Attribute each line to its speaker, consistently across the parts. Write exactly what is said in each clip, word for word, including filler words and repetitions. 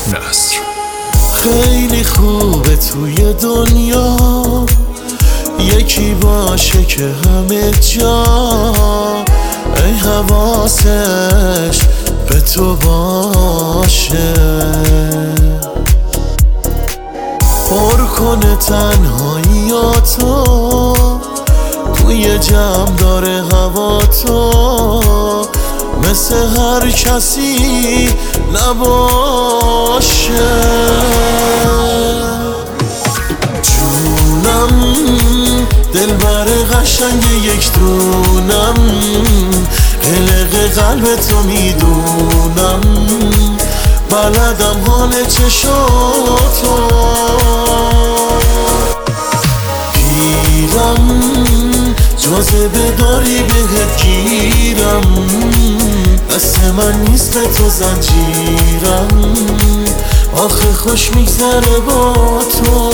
Speaker 1: نصر.
Speaker 2: خیلی خوبه توی دنیا یکی باشه که همه جا ای حواسش به تو باشه، پر کنه تنهاییاتو توی جمع داره هوا تو، مثل هر کسی نباشه. جونم دلبر قشنگ یک دونم، قلق قلب تو میدونم، بلدم حال چشاتو، پیرم جاذبه داری بهت گیرم، دست من نیست به تو زنجیرم، آخه خوش میگذره با تو.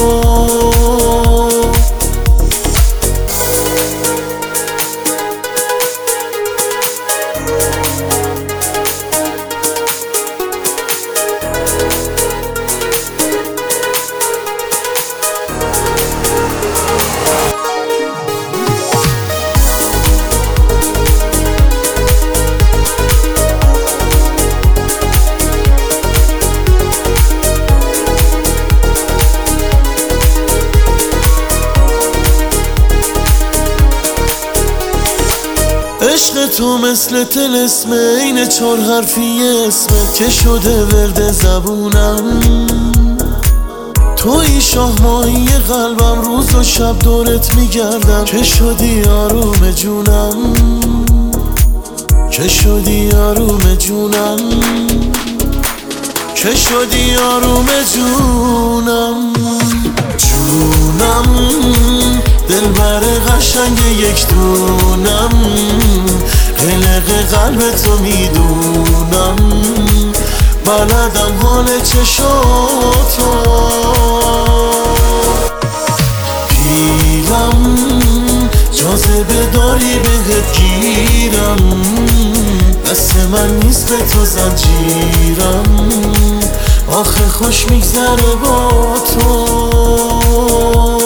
Speaker 2: عشق تو مثل طلسم این چهار حرفی اسمت که شده ورد زبونم، توی شاه ماهی قلبم، روز و شب دورت میگردم، که شدی آروم جونم، که شدی آروم جونم، که شدی آروم جونم. جونم دلبر قشنگ یک دونم، قلق قلب تو میدونم، بلدم حال چشاتو، پیرم جاذبه داری بهت گیرم، دست من نیست به تو زنجیرم، آخه خوش میگذره با تو.